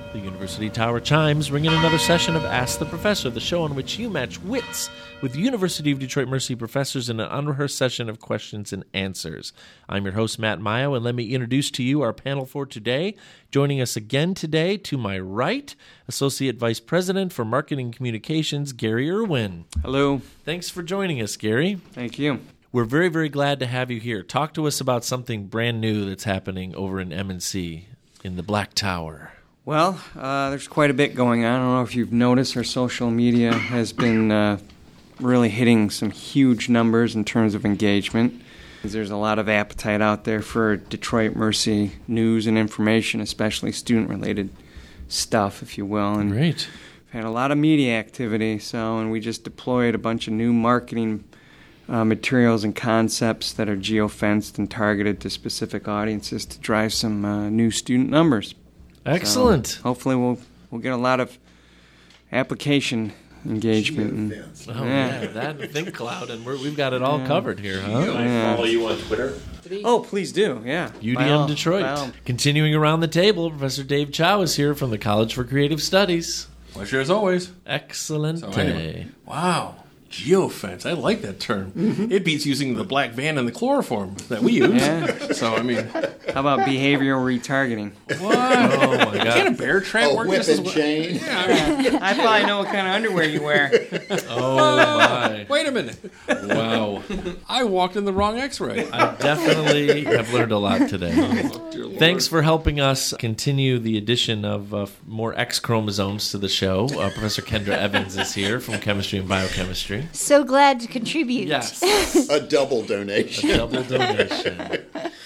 The University Tower chimes ring in another session of Ask the Professor, the show on which you match wits with University of Detroit Mercy professors in an unrehearsed session of questions and answers. I'm your host, Matt Mayo, and let me introduce to you our panel for today. Joining us again today, to my right, Associate Vice President for Marketing Communications, Gary Irwin. Hello. Thanks for joining us, Gary. Thank you. We're very, very glad to have you here. Talk to us about something brand new that's happening over in M&C in the Black Tower. Well, there's quite a bit going on. I don't know if you've noticed our social media has been really hitting some huge numbers in terms of engagement. There's a lot of appetite out there for Detroit Mercy news and information, especially student-related stuff, if you will. And Great. we've had a lot of media activity, and we just deployed a bunch of new marketing materials and concepts that are geofenced and targeted to specific audiences to drive some new student numbers. Excellent. So hopefully we'll get a lot of application engagement. That Think Cloud, and we've got it all covered here, huh? I follow you on Twitter. Oh, please do, yeah. UDM Detroit. Continuing around the table, Professor Dave Chow is here from the College for Creative Studies. Pleasure as always. Excellent So day. anyway, wow. Geofence. I like that term. Mm-hmm. It beats using the black van and the chloroform that we use. Yeah. So, I mean, How about behavioral retargeting? what? Oh, my Can a God. bear trap work whip just as and well? chain. I probably know what kind of underwear you wear. Oh, my. Wait a minute. Wow. I walked in the wrong X-ray. I definitely have learned a lot today. Dear Lord. Thanks for helping us continue the addition of more X chromosomes to the show. Professor Kendra Evans is here from Chemistry and Biochemistry. So glad to contribute. Yes. A double donation. Double donation.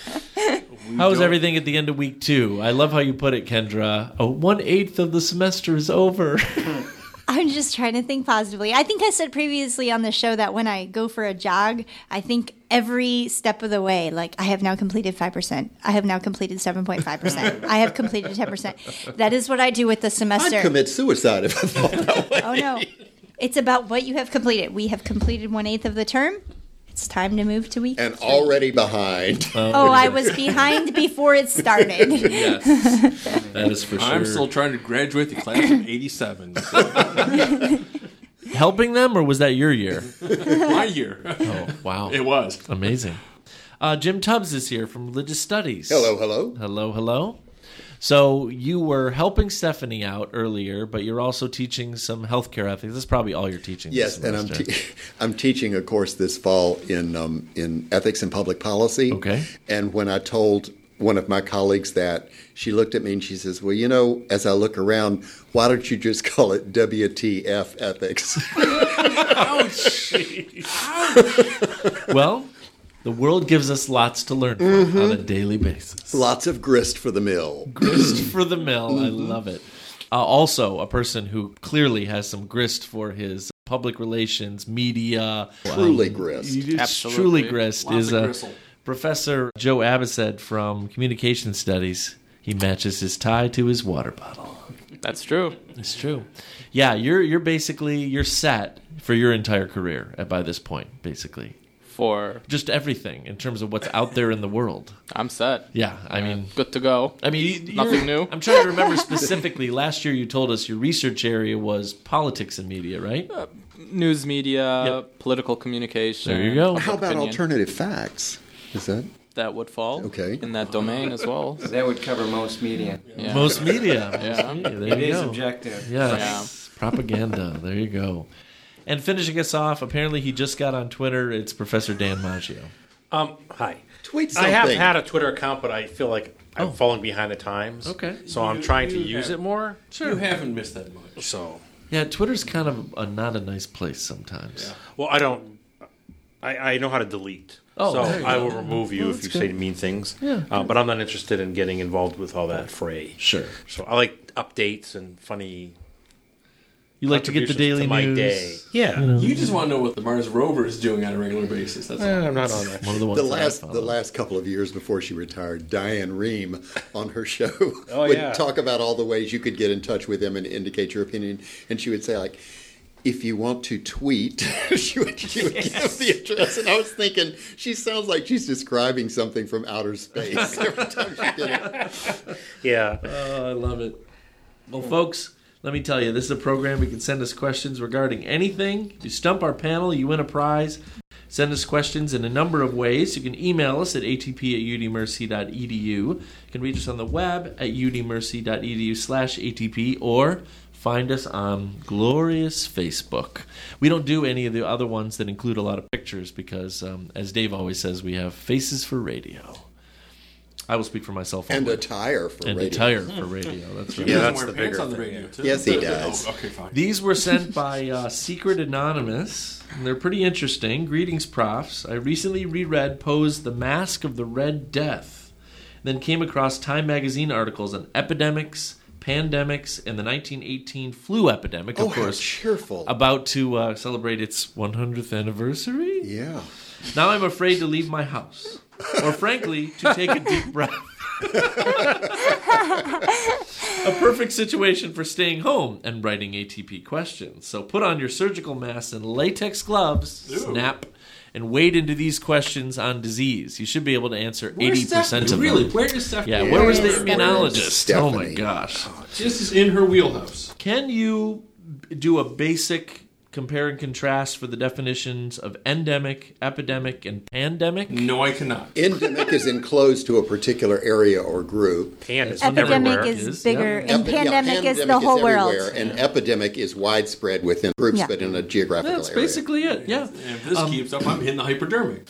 How was everything at the end of week 2? I love how you put it, Kendra. 1/8 of the semester is over. I'm just trying to think positively. I think I said previously on the show that when I go for a jog, I think every step of the way, like I have now completed 5%. I have now completed 7.5%. I have completed 10%. That is what I do with the semester. I'd commit suicide if I thought that way. Oh, no. It's about what you have completed. We have completed 1/8 of the term. It's time to move to week And 3. already behind. Oh, I was behind before it started. Yes. That is for sure. I'm still trying to graduate the class of 87. Helping them, or was that your year? My year. Oh, wow. It was. Amazing. Jim Tubbs is here from Religious Studies. Hello, hello. Hello, hello. So you were helping Stephanie out earlier, but you're also teaching some healthcare ethics. That's probably all you're teaching. Yes, this and I'm semester. I'm teaching a course this fall in ethics and public policy. Okay. And when I told one of my colleagues that, she looked at me and she says, "Well, you know, as I look around, why don't you just call it WTF ethics?" Well, the world gives us lots to learn from on a daily basis. Lots of grist for the mill. Grist for the mill. I love it. Also, a person who clearly has some grist for his public relations, media. Truly grist. Absolutely. Truly grist Lots is of gristle. Professor Joe Abbassed from Communication Studies. He matches his tie to his water bottle. That's true. It's true. Yeah, you're set for your entire career by this point, basically. For Just everything in terms of what's out there in the world. I'm set. Yeah, I mean, Good to go. Nothing new. I'm trying to remember specifically. Last year, you told us your research area was politics and media, right? News media, Yep. political communication. There you go. How about opinion. alternative facts? Is that That would fall Okay. in that domain as well. That would cover most media. Yeah. Most media. Yeah. There It you is go. objective. Yes. Propaganda. There you go. And finishing us off, apparently he just got on Twitter. It's Professor Dan Maggio. Hi. tweet I something? have had a Twitter account, but I feel like I'm falling behind the times. Okay. So I'm trying to use it more. Sure. You haven't missed that much. So, Yeah, Twitter's kind of not a nice place sometimes. well, I don't. I know how to delete. Oh, so there you I go. will remove you if you say mean things. Yeah. But I'm not interested in getting involved with all that fray. Sure. So I like updates and funny. You like to get the daily to my news. day. Yeah. You just want to know what the Mars rover is doing on a regular basis. That's all. I'm not on that. One of the ones The that I last, follow. the last couple of years before she retired, Diane Rehm on her show Oh, would yeah. talk about all the ways you could get in touch with them and indicate your opinion. And she would say, like, if you want to tweet, she would give the address. And I was thinking, she sounds like she's describing something from outer space every time she did it. Yeah. Oh, I love it. Well, folks, let me tell you, this is a program. You can send us questions regarding anything. If you stump our panel, you win a prize. Send us questions in a number of ways. You can email us at atp@udmercy.edu. You can reach us on the web at udmercy.edu/atp, or find us on glorious Facebook. We don't do any of the other ones that include a lot of pictures because, as Dave always says, we have faces for radio. I will speak for myself. And only. attire for and radio. attire for radio. That's right. Yeah, He that's doesn't the wear pants bigger on the thing. radio, too. Yes, he does. Oh, okay, fine. These were sent by Secret Anonymous, and they're pretty interesting. Greetings, profs. I recently reread Poe's The Mask of the Red Death, then came across Time magazine articles on epidemics, pandemics, and the 1918 flu epidemic, of Oh, how course, cheerful. about to celebrate its 100th anniversary. Yeah. Now I'm afraid to leave my house, or frankly, to take a deep breath. A perfect situation for staying home and writing ATP questions. So put on your surgical masks and latex gloves, snap, and wade into these questions on disease. You should be able to answer 80% of them. Really? Where is Stephanie? Yeah, where was the Stephanie. immunologist? Oh my Stephanie. gosh. This is in her wheelhouse. Can you do a basic compare and contrast for the definitions of endemic, epidemic, and pandemic? No, I cannot. Endemic is enclosed to a particular area or group. Pan is Epidemic everywhere. is bigger, Yeah. and pandemic is the whole everywhere, world. And epidemic is widespread within groups, Yeah. but in a geographical That's area. basically it, yeah. And if this keeps up, I'm hitting the hypodermic.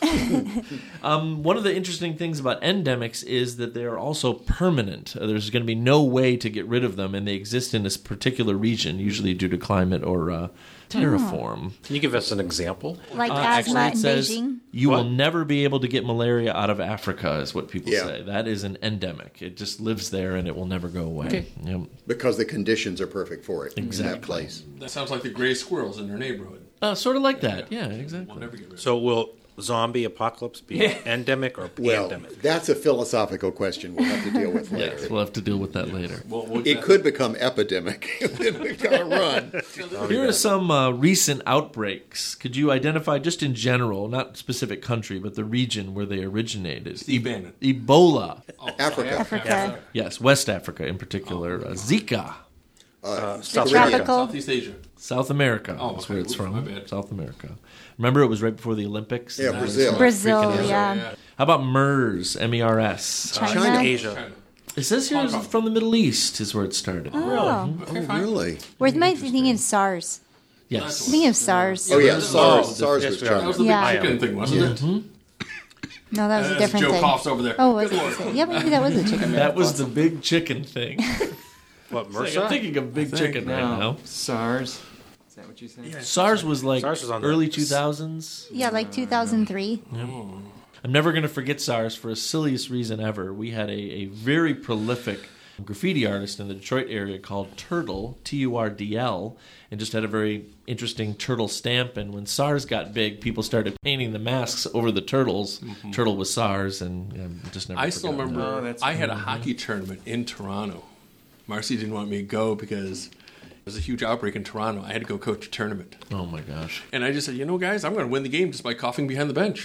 One of the interesting things about endemics is that they are also permanent. There's going to be no way to get rid of them, and they exist in this particular region, usually due to climate or terraform. Can you give us an example? Like Actually, asthma it in says Beijing. you will What? never be able to get malaria out of Africa, is what people Yeah. say. That is an endemic. It just lives there, and it will never go away. Okay. Yep. Because the conditions are perfect for it in that Exactly. place. That sounds like the gray squirrels in their neighborhood. Sort of like that. Yeah, exactly. We'll never get rid of So will zombie apocalypse be endemic or Well, pandemic? that's a philosophical question we'll have to deal with later. Yes, we'll have to deal with that later. It could become epidemic, and then we've got to run. Here are some recent outbreaks. Could you identify, just in general, not specific country, but the region where they originated? Steve Bannon. Ebola. Africa. Africa. Yes, West Africa in particular. Zika. South Korea. America. Tropical. Southeast Asia. South America. Oh, That's okay. where it's Oops, from. my bad. South America. Remember, it was right before the Olympics? Yeah, And that was Brazil. Brazil, freaking out. yeah. How about MERS? MERS. China. Asia. China. It says here it's from the Middle East is where it started. Oh. Okay, fine. Really? Where's my thinking of SARS? Yes. Thinking of SARS. Oh, yeah, that's- SARS. oh, SARS yes, was we are. That was China. the Yeah. big chicken thing, wasn't it? No, that was a That's different Joe thing. Coughs over there. Oh, was it? Yeah, maybe that was a chicken. That was the big chicken thing. What, Like, MRSA? I'm thinking of big chicken right now. SARS. Is that what you said? SARS was like SARS was on the- early 2000s. Yeah, like 2003. I'm never going to forget SARS for the silliest reason ever. We had a very prolific graffiti artist in the Detroit area called Turtle, Turdl, and just had a very interesting turtle stamp. And when SARS got big, people started painting the masks over the turtles. Turtle was SARS, and just never I still forgot that. remember Oh, that's I had a hockey tournament in Toronto. Marcy didn't want me to go because there was a huge outbreak in Toronto. I had to go coach a tournament. Oh, my gosh. And I just said, guys, I'm going to win the game just by coughing behind the bench.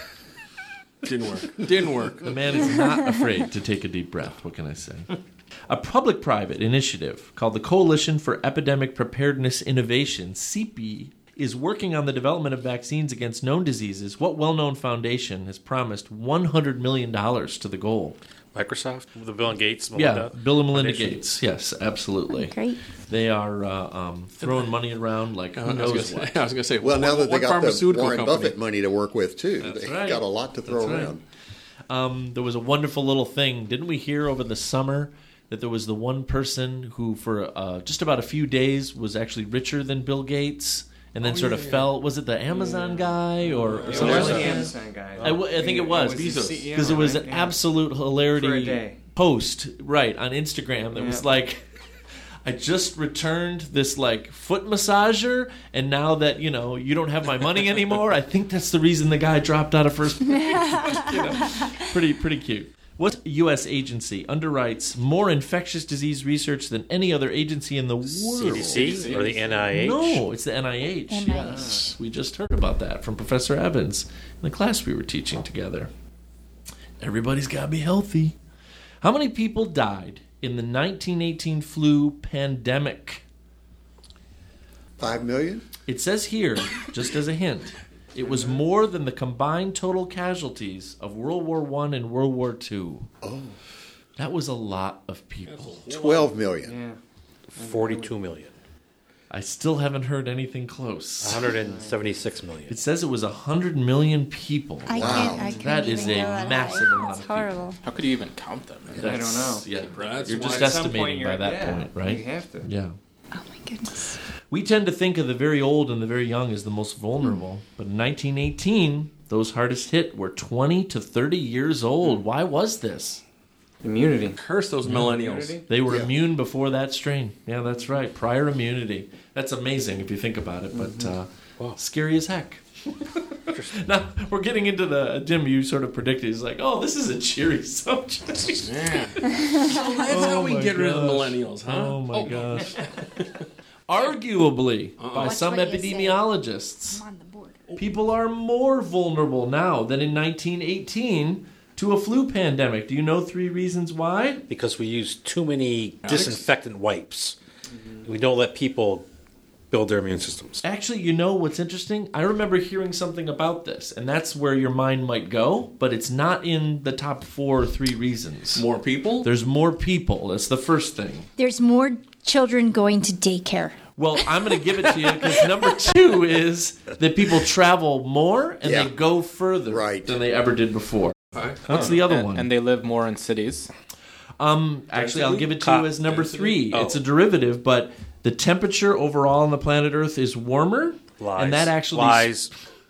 Didn't work. The man is not afraid to take a deep breath. What can I say? A public-private initiative called the Coalition for Epidemic Preparedness Innovation, CEPI, is working on the development of vaccines against known diseases. What well-known foundation has promised $100 million to the goal? Microsoft? The Bill and Gates? Yeah, Melinda Bill and Melinda Foundation? Gates. Yes, absolutely. Great. They are throwing money around like who I was knows gonna what. say- I was going to say, Well, now that they what got the pharmaceutical Warren company? Buffett money to work with, too. That's They right. got a lot to throw That's right. around. There was a wonderful little thing. Didn't we hear over the summer that there was the one person who, for just about a few days, was actually richer than Bill Gates, and then sort of fell? Was it the Amazon guy or It something was like the that? Amazon guy. I think it was the because CEO, it was right? an Yeah. absolute For a hilarity day. post right on Instagram that was Yeah. like, I just returned this like foot massager, and now that you don't have my money anymore, I think that's the reason the guy dropped out of first place. Pretty cute. What U.S. agency underwrites more infectious disease research than any other agency in the world? CDC or the NIH? No, it's the NIH. NIH. Yes, we just heard about that from Professor Evans in the class we were teaching together. Everybody's got to be healthy. How many people died in the 1918 flu pandemic? 5 million? It says here, just as a hint, it was more than the combined total casualties of World War I and World War II. Oh. That was a lot of people. 12 million. Yeah. 42 million. I still haven't heard anything close. 176 million. It says it was 100 million people. I can't That is even a go that massive high. amount It's of people. horrible. How could you even count them? I don't know. Yeah, That's you're why just at some estimating point by you're- that yeah, point, right? you have to. Yeah. Oh my goodness. We tend to think of the very old and the very young as the most vulnerable, but in 1918, those hardest hit were 20 to 30 years old. Why was this? Immunity. Curse those millennials. Immunity? They were Yeah. immune before that strain. Yeah, that's right. Prior immunity. That's amazing if you think about it, but scary as heck. Now, we're getting into the, Jim, you sort of predicted. He's like, oh, this is a cheery subject. Man. So that's how we my get rid of the gosh. millennials, huh? Oh, my gosh. Arguably, by Watch some what you say. epidemiologists, I'm on the board. people are more vulnerable now than in 1918 to a flu pandemic. Do you know 3 reasons why? Because we use too many disinfectant wipes. We don't let people build their immune systems. Actually, you know what's interesting? I remember hearing something about this, and that's where your mind might go, but it's not in the top 4 or 3 reasons. More people? There's more people. That's the first thing. There's more children going to daycare. Well, I'm going to give it to you because number 2 is that people travel more and Yeah. they go further Right. than they ever did before. Okay. What's the other And, one? and they live more in cities. Actually, I'll give it to you as number 3. It's a derivative, but the temperature overall on the planet Earth is warmer, Lies. and that actually Lies.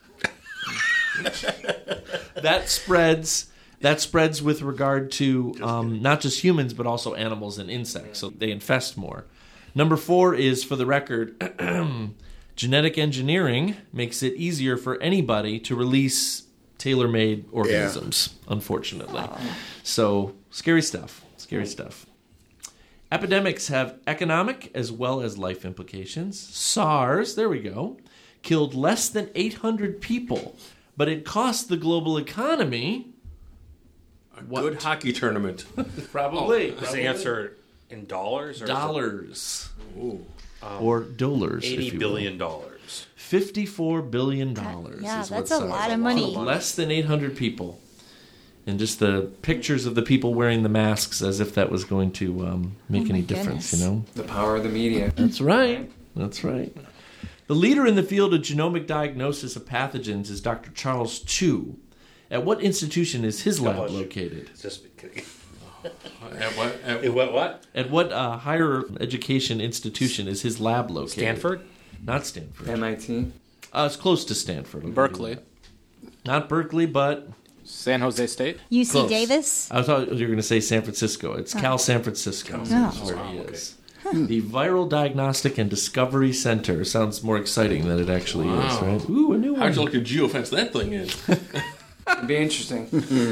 that spreads with regard to not just humans but also animals and insects, so they infest more. Number 4 is, for the record, genetic engineering makes it easier for anybody to release tailor-made organisms, unfortunately. So, scary stuff. Scary stuff. Epidemics have economic as well as life implications. SARS, there we go, killed less than 800 people, but it cost the global economy A good hockey tournament. probably Is the answer in dollars? Or dollars Ooh. or dollars. if $80 you billion. will. $54 billion. Yeah, is that's what a SARS lot of killed. money. Less than 800 people. And just the pictures of the people wearing the masks as if that was going to make any difference, goodness. you know? The power of the media. That's right. That's right. The leader in the field of genomic diagnosis of pathogens is Dr. Charles Chu. At what institution is his lab bless you. located? Just kidding. At what? It what? At what higher education institution is his lab located? Stanford? Not Stanford. MIT. It's close to Stanford. I'll give you Berkeley. that. Not Berkeley, but San Jose State. UC close. Davis. I thought you were going to say San Francisco. It's Cal San Francisco. Oh. Is where he is. The Viral Diagnostic and Discovery Center sounds more exciting than it actually is, Wow. right? Ooh, a new one. How'd you look at geofence that thing in? It'd be interesting.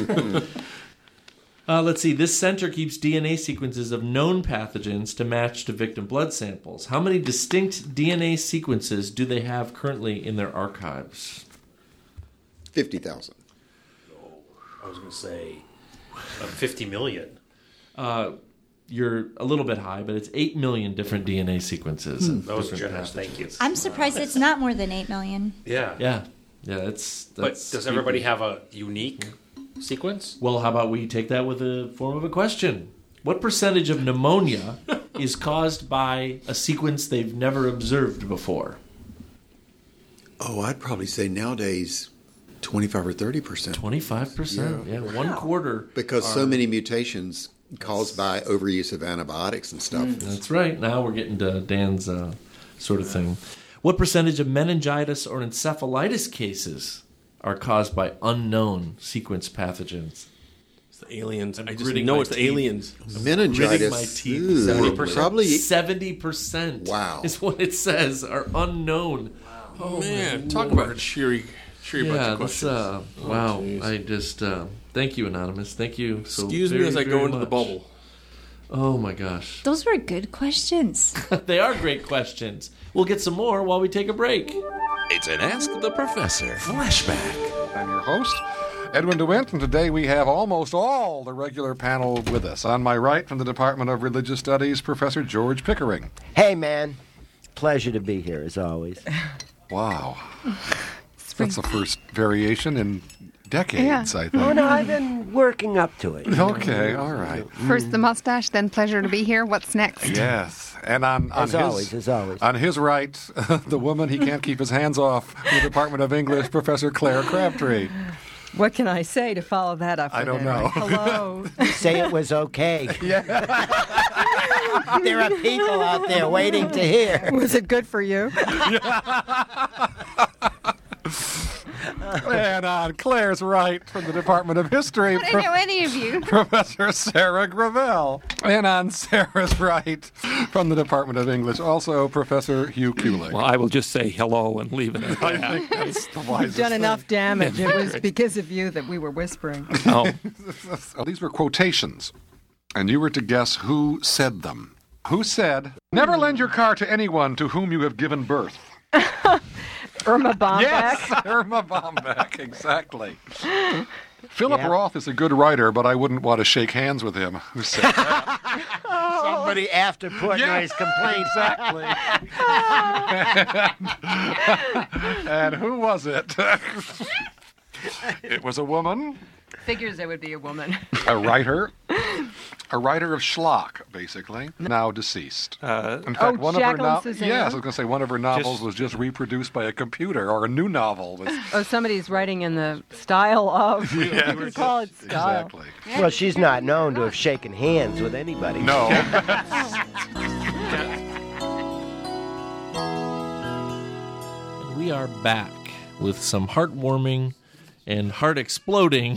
Let's see. This center keeps DNA sequences of known pathogens to match to victim blood samples. How many distinct DNA sequences do they have currently in their archives? 50,000. I was going to say 50 million. You're a little bit high, but it's 8 million different DNA sequences. of That was different generous. pathogens. Thank you. I'm surprised it's not more than 8 million. Yeah. Yeah. That's But does everybody have a unique sequence? Well, how about we take that with a form of a question? What percentage of pneumonia is caused by a sequence they've never observed before? Oh, I'd probably say nowadays 25 or 30%. 25%. Yeah, 1/4. Because so many mutations caused by overuse of antibiotics and stuff. That's right. Now we're getting to Dan's sort of thing. What percentage of meningitis or encephalitis cases are caused by unknown sequence pathogens? It's the aliens. I just gritting know my it's the teeth. aliens. Meningitis. my teeth. Ooh, 70%. probably 70% Wow. is what it says are unknown. Oh, man. Talk about cheery bunch Yeah, of that's, questions. wow. jeez. I just, thank you, Anonymous. Thank you so Excuse me very, as I very go into the much. bubble. Oh, my gosh. Those were good questions. They are great questions. We'll get some more while we take a break. It's an Ask the Professor flashback. I'm your host, Edwin DeWint, and today we have almost all the regular panel with us. On my right, from the Department of Religious Studies, Professor George Pickering. Hey, man. Pleasure to be here, as always. Wow. That's the first variation in decades, I think. Oh, no, I've been working up to it. Okay, all right. First the mustache, then pleasure to be here. What's next? Yes. And on As his, always. On his right, the woman he can't keep his hands off, from the Department of English, Professor Claire Crabtree. What can I say to follow that up? I don't know. Hello. Say it was okay. There are people out there waiting to hear. Was it good for you? And on Claire's right, from the Department of History, I don't know any of you. Professor Sarah Gravel. And on Sarah's right, from the Department of English, also Professor Hugh Kulik. Well, I will just say hello and leave it at that. I think that's the You've wisest done thing. enough damage. It was because of you that we were whispering. Oh, These were quotations, and you were to guess who said them. Who said, "Never lend your car to anyone to whom you have given birth"? Irma Bombeck. Yes, Irma Bombeck, exactly. Philip Roth is a good writer, but I wouldn't want to shake hands with him. Who said that? Somebody after Portnoy's complaint. Exactly. And who was it? It was a woman, Figures it would be a woman. a writer of schlock, basically, now deceased. In fact, one of her Jacqueline Susanna? yes, I was going to say one of her novels was just reproduced by a computer, or a new novel was. Oh, somebody's writing in the style of. Yes, We call it style. exactly. Well, she's not known to have shaken hands with anybody. No. And we are back with some heartwarming and heart-exploding,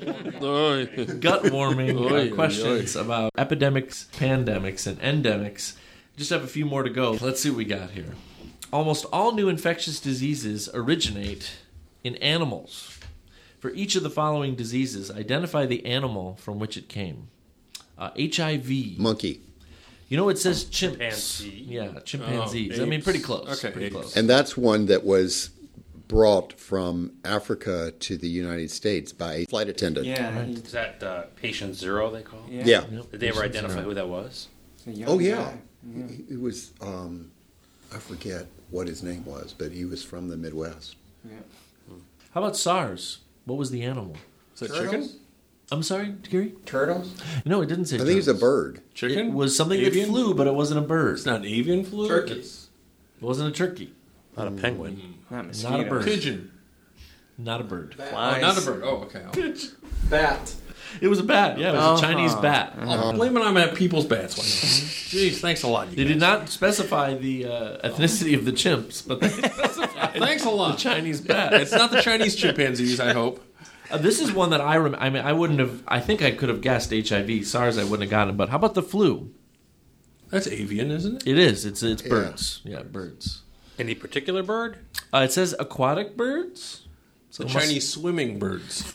gut-warming questions about epidemics, pandemics, and endemics. Just have a few more to go. Let's see what we got here. Almost all new infectious diseases originate in animals. For each of the following diseases, identify the animal from which it came. HIV. Monkey. You know, it says chimps. Chimpanzee. Yeah, chimpanzees. Oh, I mean, apes. pretty close. Okay, pretty apes. close. And that's one that was brought from Africa to the United States by a flight attendant. Yeah. Is that patient zero, they call it? Yeah. Did they ever identify who that was? Oh, yeah. It was, I forget what his name was, but he was from the Midwest. How about SARS? What was the animal? is that chicken? I'm sorry, Gary? Turtles? No, it didn't say I think it was a turtles. bird. Chicken? It was something Avian? that flew, but it wasn't a bird. It's not an avian flu? Turkeys. It wasn't a turkey. Not a penguin. Not Not a bird. Pigeon. Not a bird. Oh, not a bird. Oh, okay. Bat. It was a bat. Yeah, it was a Chinese bat. I'll blame it on my people's bats. Jeez, thanks a lot. They did not specify the ethnicity of the chimps, but they specified Thanks a lot. the Chinese bat. It's not the Chinese chimpanzees, I hope. This is one that I remember. I mean, I wouldn't have. I think I could have guessed HIV. SARS, I wouldn't have gotten. But how about the flu? That's avian, isn't it? It is. It's birds. Yeah, birds. Any particular bird? It says aquatic birds. So The it must- Chinese swimming birds.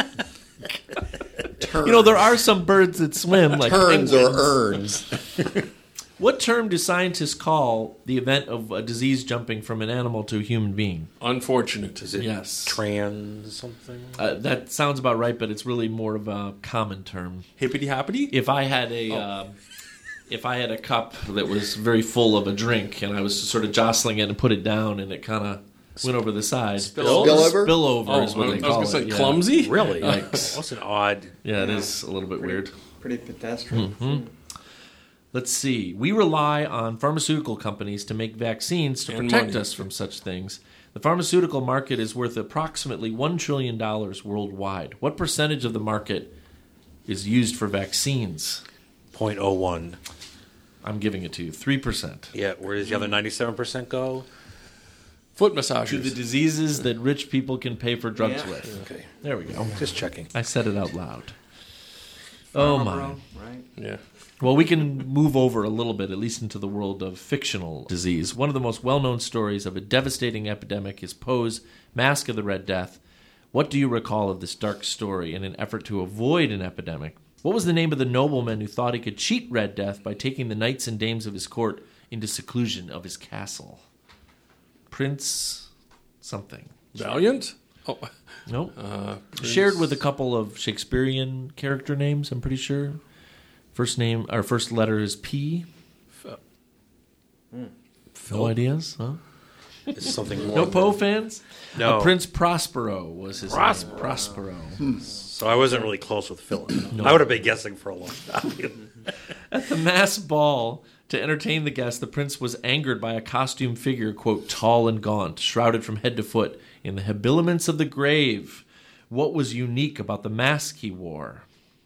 Terns. You know, there are some birds that swim, like Terns or penguins. urns. What term do scientists call the event of a disease jumping from an animal to a human being? Unfortunate. Is it Yes. trans something? That sounds about right, but it's really more of a common term. Hippity hoppity? If I had a cup that was very full of a drink and I was sort of jostling it and put it down and it kind of went over the side. Spillover? Spillover is what they call it. I was going to say yeah. clumsy? Really? Yikes. What's an odd? Yeah, it is a little bit weird. Pretty pedestrian. Let's see. We rely on pharmaceutical companies to make vaccines to And protect money. us from such things. The pharmaceutical market is worth approximately $1 trillion worldwide. What percentage of the market is used for vaccines? 0.01. I'm giving it to you. 3%. Yeah, where does the other 97% go? Foot To the massagers. diseases that rich people can pay for drugs with. Okay. There we go. Just checking. I said it out loud. Oh, my. Right? Yeah. Well, we can move over a little bit, at least into the world of fictional disease. One of the most well-known stories of a devastating epidemic is Poe's Mask of the Red Death. What do you recall of this dark story in an effort to avoid an epidemic? What was the name of the nobleman who thought he could cheat Red Death by taking the knights and dames of his court into seclusion of his castle? Prince something. Valiant? Oh, Nope. Shared with a couple of Shakespearean character names, I'm pretty sure. First letter is P. No ideas? Huh? It's something more. No Poe fans? No. Prince Prospero was his name. Prospero. So I wasn't really close with Philip. I would have been guessing for a long time. At the mass ball, to entertain the guests, the prince was angered by a costume figure, quote, tall and gaunt, shrouded from head to foot in the habiliments of the grave. What was unique about the mask he wore?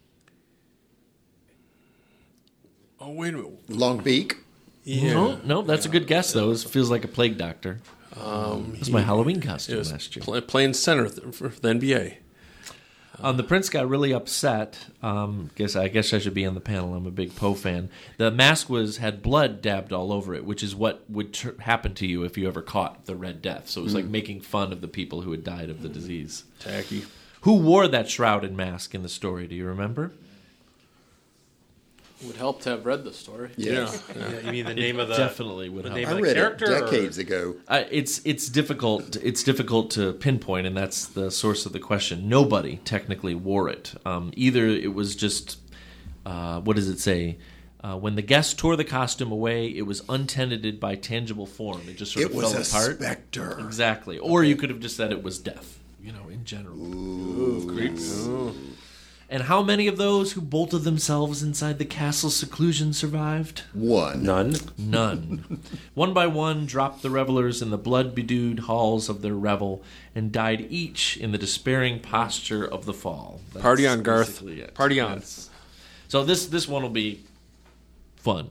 Oh, wait a minute. Long beak? Yeah. No, that's a good guess, though. It feels like a plague doctor. That's my Halloween costume last year. Playing center for the NBA. The prince got really upset. I guess I should be on the panel. I'm a big Poe fan. The mask had blood dabbed all over it, which is what would happen to you if you ever caught the Red Death. So it was like making fun of the people who had died of the disease. Tacky. Who wore that shrouded mask in the story? Do you remember? Would help to have read the story. Yes. Yeah, you mean the name of the definitely would help. name I of the read character? it decades ago. It's difficult. It's difficult to pinpoint, and that's the source of the question. Nobody technically wore it. Either it was just what does it say? When the guest tore the costume away, it was untenanted by tangible form. It just sort of fell apart. Spectre. Exactly. Or you could have just said it was death. In general. Ooh, creeps. And how many of those who bolted themselves inside the castle's seclusion survived? One. None. One by one dropped the revelers in the blood-bedewed halls of their revel and died each in the despairing posture of the fall. That's Party on, Garth. basically it. Party on. Yes. So this one will be fun.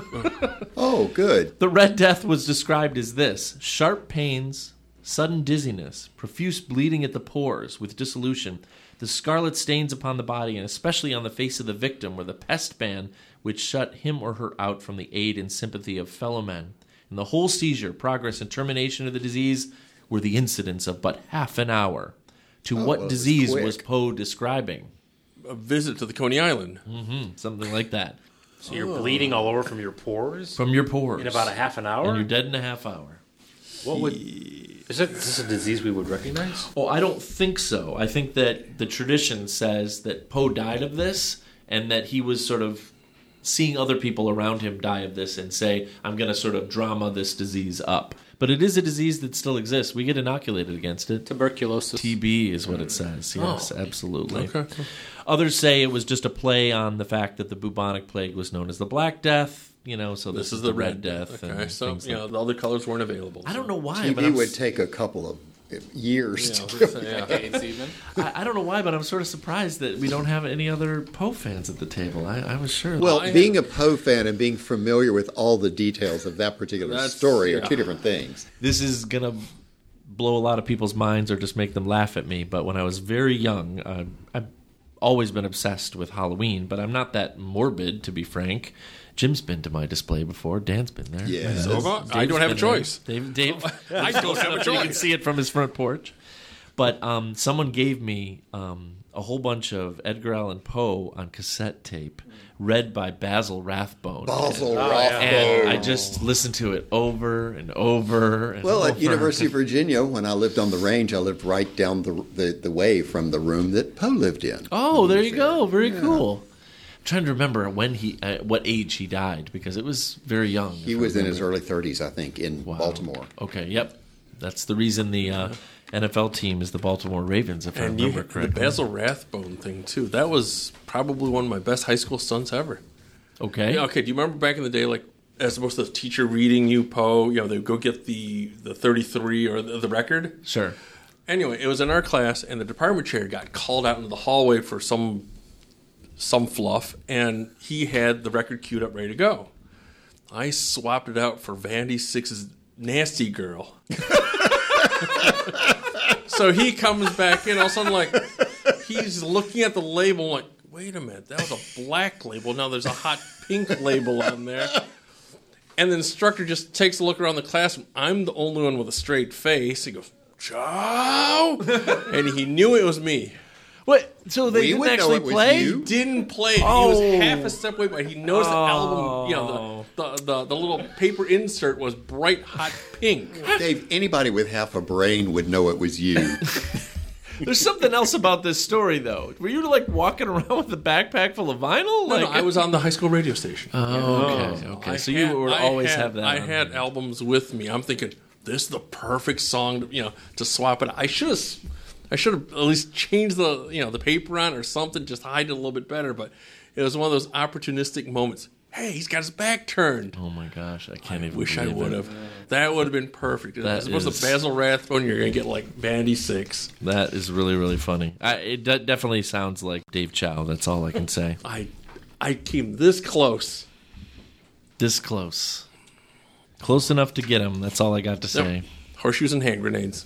Oh, good. The Red Death was described as this: sharp pains, sudden dizziness, profuse bleeding at the pores with dissolution, the scarlet stains upon the body, and especially on the face of the victim, were the pest ban which shut him or her out from the aid and sympathy of fellow men. And the whole seizure, progress, and termination of the disease were the incidents of but half an hour. To what disease was Poe describing? A visit to the Coney Island. Something like that. So you're bleeding all over from your pores? From your pores. In about a half an hour? And you're dead in a half hour. What would... Is this a disease we would recognize? Oh, I don't think so. I think that the tradition says that Poe died of this and that he was sort of seeing other people around him die of this and say, I'm going to sort of drama this disease up. But it is a disease that still exists. We get inoculated against it. Tuberculosis. TB is what it says. Yes, absolutely. Okay. Others say it was just a play on the fact that the bubonic plague was known as the Black Death. So this is the Red Death. Okay, and so things like the other colors weren't available. I don't know why, but TV would take a couple of years to do. Decades even. I don't know why, but I'm sort of surprised that we don't have any other Poe fans at the table. I was sure. Well, being a Poe fan and being familiar with all the details of that particular story are two different things. This is going to blow a lot of people's minds or just make them laugh at me, but when I was very young, I've always been obsessed with Halloween, but I'm not that morbid, to be frank. Jim's been to my display before. Dan's been there. Yeah. I don't have a choice. Dave I don't have a choice. You can see it from his front porch. But someone gave me a whole bunch of Edgar Allan Poe on cassette tape, read by Basil Rathbone. And I just listened to it over and over and over. At University of Virginia, when I lived on the range, I lived right down the way from the room that Poe lived in. Oh, there you go. Very cool. I'm trying to remember when what age he died, because it was very young. He was in his early 30s, I think, in Baltimore. Okay, yep. That's the reason the NFL team is the Baltimore Ravens, if I remember correctly. The Basil Rathbone thing, too. That was probably one of my best high school stunts ever. Okay. Yeah, okay, do you remember back in the day, like, as opposed to the teacher reading you Poe, they would go get the 33 or the record? Sure. Anyway, it was in our class, and the department chair got called out into the hallway for some fluff, and he had the record queued up ready to go. I swapped it out for Vandy Six's Nasty Girl. So he comes back in, all of a sudden, like, he's looking at the label like, wait a minute, that was a black label. Now there's a hot pink label on there. And the instructor just takes a look around the classroom. I'm the only one with a straight face. He goes, Joe! And he knew it was me. What? So they didn't actually play? He didn't play. Oh. He was half a step away, but he noticed the album. The little paper insert was bright hot pink. Dave, anybody with half a brain would know it was you. There's something else about this story, though. Were you like walking around with a backpack full of vinyl? No, I was on the high school radio station. Okay. So you would always have that. I had albums with me. I'm thinking, this is the perfect song to swap it. I should have at least changed the paper on or something, just hide it a little bit better. But it was one of those opportunistic moments. Hey, he's got his back turned. Oh my gosh, I can't even. Wish I believe would it. have. That would have been perfect. As opposed to Basil Rathbone, you're going to get like Bandy 6. That is really, really funny. It definitely sounds like Dave Chow. That's all I can say. I came this close. This close. Close enough to get him. That's all I got to say. Yep. Horseshoes and hand grenades.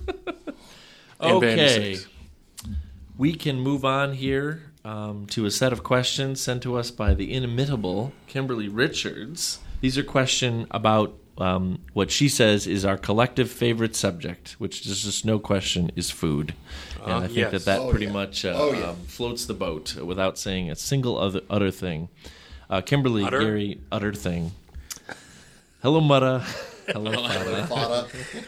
And Bandy Okay. 6. We can move on here to a set of questions sent to us by the inimitable Kimberly Richards. These are questions about what she says is our collective favorite subject, which is just no question is food. And I think that pretty much floats the boat without saying a single other thing. Kimberly, Gary, utter thing. Hello, Mutta. Hello, Fada.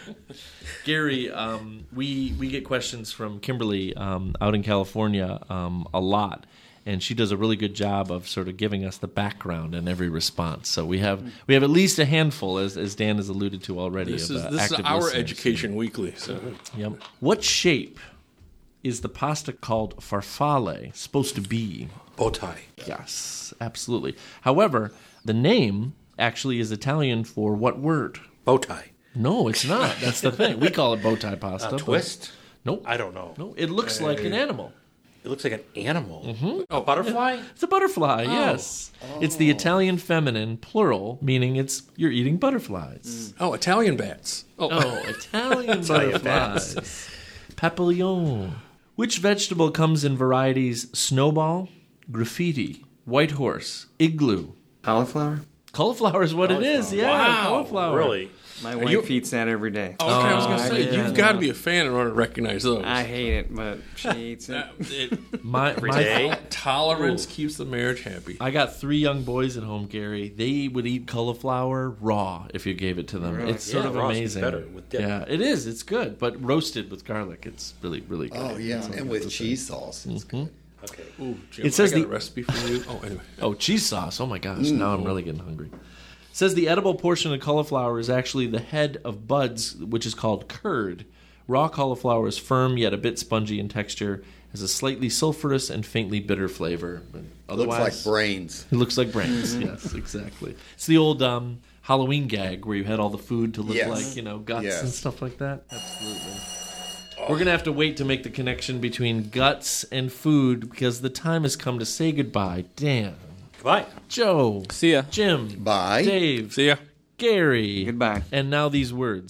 Gary, we get questions from Kimberly out in California a lot, and she does a really good job of sort of giving us the background in every response. So we have at least a handful, as Dan has alluded to already. This of, is active our listeners. education weekly. So. Yep. What shape is the pasta called farfalle supposed to be? Bow tie. Yes, absolutely. However, the name actually is Italian for what word? Bow tie. No, it's not. That's the thing. We call it bow tie pasta. Twist? Nope. I don't know. No, it looks like an animal. It looks like an animal. Mm-hmm. Oh, butterfly? It's a butterfly, yes. It's the Italian feminine, plural, meaning you're eating butterflies. Oh, Italian bats. Italian butterflies. Papillon. Which vegetable comes in varieties snowball, graffiti, white horse, igloo? Cauliflower? Cauliflower is what it is, yeah. Wow, cauliflower. really? My wife eats that every day. Okay, I was going to say, you've got to be a fan in order to recognize those. I hate it, but she eats it. My tolerance keeps the marriage happy. I got 3 young boys at home, Gary. They would eat cauliflower raw if you gave it to them. Really? It's sort of raw amazing. Better with dip. Yeah, it is. It's good, but roasted with garlic, it's really, really good. Oh, yeah, and with cheese sauce. It's good. Okay. Ooh, Jim, It says I got the a recipe for you. Oh, anyway. Oh, cheese sauce. Oh my gosh, now I'm really getting hungry. It says the edible portion of cauliflower is actually the head of buds, which is called curd. Raw cauliflower is firm yet a bit spongy in texture, has a slightly sulfurous and faintly bitter flavor. But otherwise, looks like brains. It looks like brains. Yes, exactly. It's the old Halloween gag where you had all the food to look like guts and stuff like that. Absolutely. We're going to have to wait to make the connection between guts and food because the time has come to say goodbye. Dan. Goodbye. Joe. See ya. Jim. Bye. Dave. See ya. Gary. Goodbye. And now these words.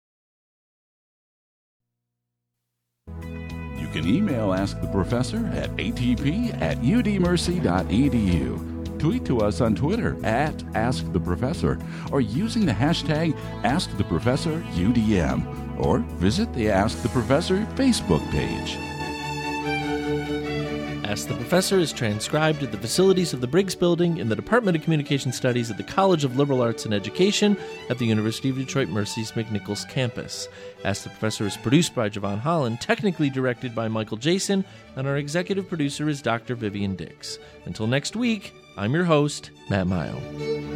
You can email Ask the Professor at atp@udmercy.edu. Tweet to us on Twitter at @AskTheProfessor or using the hashtag AskTheProfessorUDM. Or visit the Ask the Professor Facebook page. Ask the Professor is transcribed at the facilities of the Briggs Building in the Department of Communication Studies at the College of Liberal Arts and Education at the University of Detroit Mercy's McNichols campus. Ask the Professor is produced by Javon Holland, technically directed by Michael Jason, and our executive producer is Dr. Vivian Dix. Until next week, I'm your host, Matt Mayo.